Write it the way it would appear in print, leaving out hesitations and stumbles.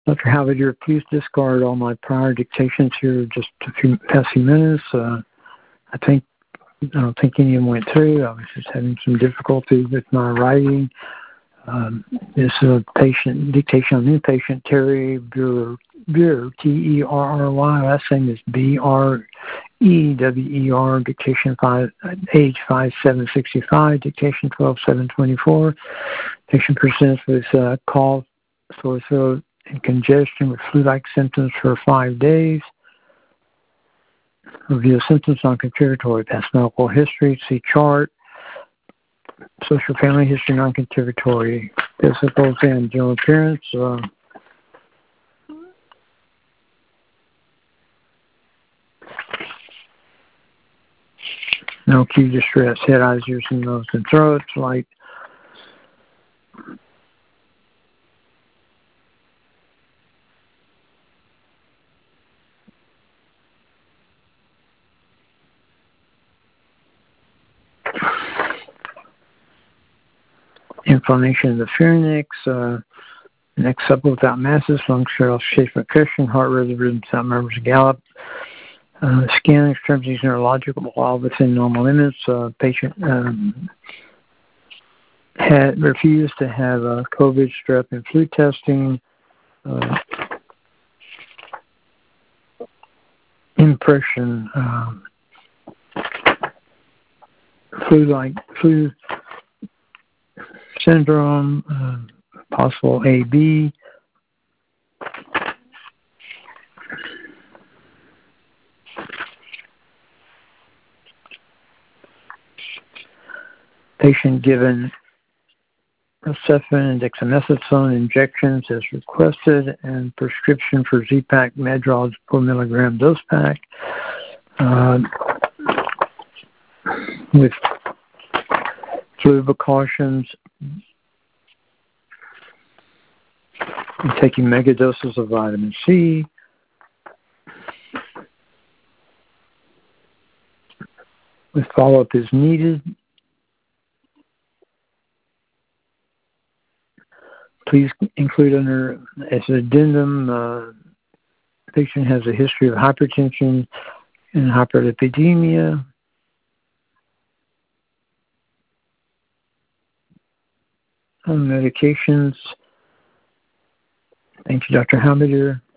Dr. Halvider, please discard all my prior dictations here just past few minutes. I don't think any of them went through. I was just having some difficulty with my writing. This is a patient dictation on inpatient Terry Brewer, Terry. Last name is Brewer. Dictation age 5765. Dictation 12724. Patient presents with cough, sore throat, and congestion with flu-like symptoms for 5 days. Review symptoms, non-contributory, past medical history, see chart, social family history, non-contributory, physicals and general appearance. No acute distress, head, eyes, ears, and nose and throat, light. Inflammation of the pharynx, neck supple without masses, lung shape cushion, heart rhythm without murmurs and gallop. Scan extremities neurological while within normal limits. Patient had refused to have COVID, strep, and flu testing. Impression, flu syndrome, possible AB. Patient given Cephalin and dexamethasone injections as requested, and prescription for Z-Pak Medrol 4 milligram dose pack with flu precautions, and taking mega doses of vitamin C. With follow-up as needed. Please include under as an addendum, the patient has a history of hypertension and hyperlipidemia. Medications. Thank you, Dr. Halvider.